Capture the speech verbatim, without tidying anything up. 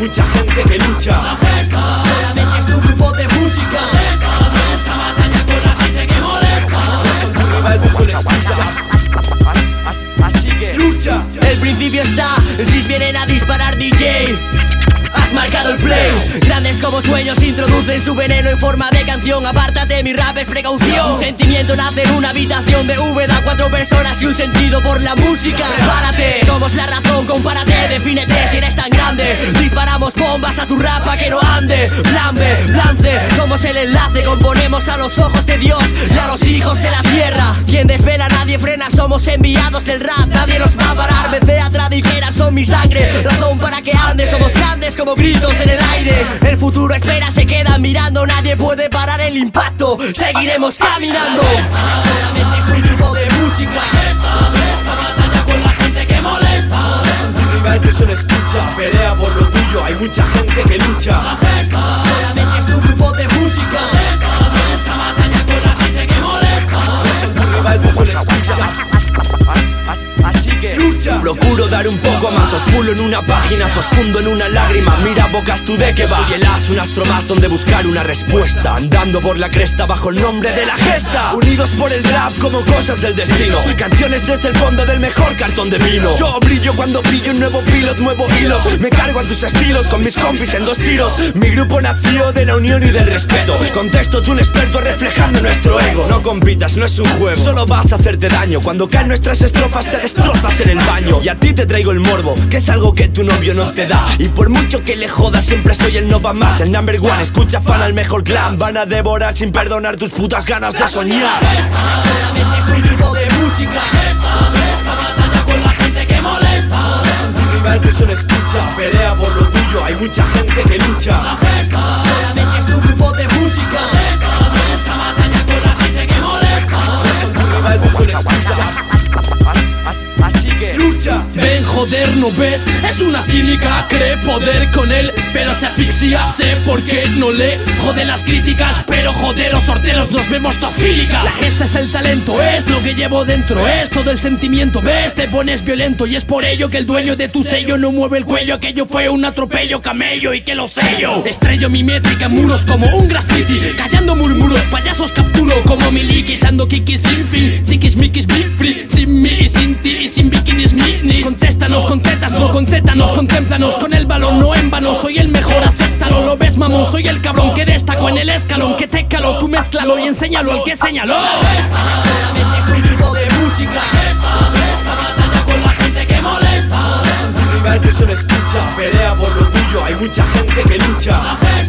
mucha gente que lucha. La gesta solamente es un grupo de música. Gesta, fresca batalla con la gente que molesta. Es un rival que solo escucha. Así que lucha. El principio está, si vienen a disparar D J. Has marcado el play. Grandes como sueños introducen su veneno en forma de canción. Apártate, mi rap es precaución. Un sentimiento nace en una habitación de V. Da cuatro personas y un sentido por la música. Prepárate, somos la razón, compárate. Defínete si eres tan grande. Disparamos bombas a tu rap pa' que no ande. Plan B, plan C, somos el enlace. Componemos a los ojos de Dios y a los hijos de la tierra. Quien desvela nadie frena, somos enviados del rap. Nadie nos va a parar, me fea tradiquera, son mi sangre. Razón para que ande, somos grandes como gritos en el aire. El futuro espera, se queda mirando. Nadie puede parar el impacto, seguiremos caminando. Solamente es un grupo de música. Esta batalla con la gente que molesta. Un rival que solo escucha, pelea por lo tuyo. Hay mucha gente que lucha. La gesta solamente es un grupo de música. Esta batalla con la gente que molesta. Un rival que solo escucha. Así que lucha. Procuro dar un poco más, os pulo en una página, os fundo en una lágrima. Mira bocas tú de que vas. Soy el as, un astro más donde buscar una respuesta. Andando por la cresta bajo el nombre de la gesta. Unidos por el rap como cosas del destino. Canciones desde el fondo del mejor cartón de vino. Yo brillo cuando pillo un nuevo pilot, nuevo hilo. Me cargo a tus estilos con mis compis en dos tiros. Mi grupo nació de la unión y del respeto. Contexto tú un experto reflejando nuestro ego. No compitas, no es un juego, solo vas a hacerte daño. Cuando caen nuestras estrofas te destrozas en el baño. Y a ti te traigo el morbo, que es algo que tu novio no te da. Y por mucho que le jodas siempre soy el no va más. El number one, escucha fan al mejor clan. Van a devorar sin perdonar tus putas ganas de soñar. Solamente es un grupo de música. Esta batalla con la gente que molesta. Un rival que solo escucha, pelea por lo tuyo. Hay mucha gente que lucha. La gesta solamente es un grupo de música. Esta batalla con la gente que molesta. Un rival que solo escucha. Así que lucha. Ven, joder, ¿no ves? Es una cínica, cree poder con él, pero se asfixia. Sé por qué no le jode las críticas, pero joder, los sorteros nos vemos tofílica. La gesta es el talento, es lo que llevo dentro, es todo el sentimiento. Ves, te pones violento y es por ello que el dueño de tu sello no mueve el cuello. Aquello fue un atropello camello y que lo sello. Estrello mi métrica en muros como un graffiti. Callando murmuros, payasos capturo como Miliki. Echando kikis sin fin, tikis mikis be free. Sin mí y sin ti y sin bikinis minis. Contéstanos con tetas, no con tétanos. Contémplanos con el balón, no en vano. Soy el mejor, acéptalo, lo ves mamón. Soy el cabrón que destacó en el escalón. Que te caló, tú mézclalo y enséñalo al que señaló. Solamente es un grupo de música. Esta batalla con la gente que molesta. Un rival que solo escucha, pelea por lo tuyo. Hay mucha gente que lucha. La gesta